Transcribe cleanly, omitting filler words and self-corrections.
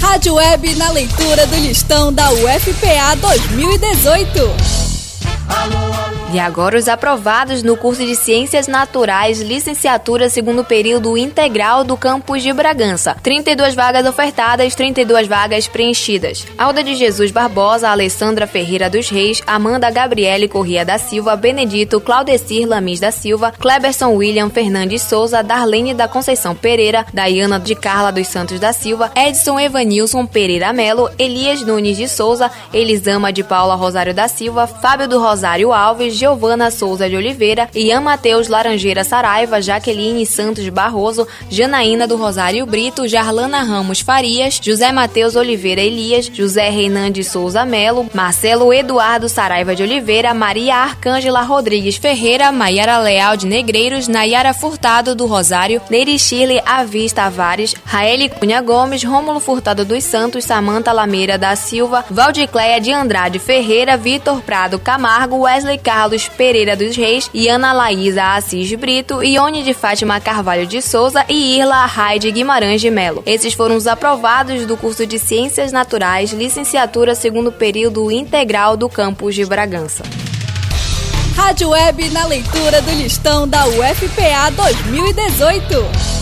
Rádio Web na leitura do listão da UFPA 2018. E agora os aprovados no curso de Ciências Naturais, licenciatura segundo período integral do campus de Bragança. 32 vagas ofertadas, 32 vagas preenchidas. Alda de Jesus Barbosa, Alessandra Ferreira dos Reis, Amanda Gabriele Corrêa da Silva, Benedito Claudecir Lamis da Silva, Cleberson William Fernandes Souza, Darlene da Conceição Pereira, Daiana de Carla dos Santos da Silva, Edson Evanilson Pereira Melo, Elias Nunes de Souza, Elisama de Paula Rosário da Silva, Fábio do Rosário Alves, Giovana Souza de Oliveira, Ian Mateus Laranjeira Saraiva, Jaqueline Santos Barroso, Janaína do Rosário Brito, Jarlana Ramos Farias, José Mateus Oliveira Elias, José Reinan de Souza Melo, Marcelo Eduardo Saraiva de Oliveira, Maria Arcângela Rodrigues Ferreira, Maiara Leal de Negreiros, Nayara Furtado do Rosário, Nery Shirley Avis Tavares, Raeli Cunha Gomes, Rômulo Furtado dos Santos, Samanta Lameira da Silva, Valdicléia de Andrade Ferreira, Vitor Prado Camargo, Wesley Carlos Pereira dos Reis, Iana Laísa Assis Brito, Ione de Fátima Carvalho de Souza e Irla Raide Guimarães de Melo. Esses foram os aprovados do curso de Ciências Naturais, licenciatura segundo período integral do campus de Bragança. Rádio Web na leitura do listão da UFPA 2018.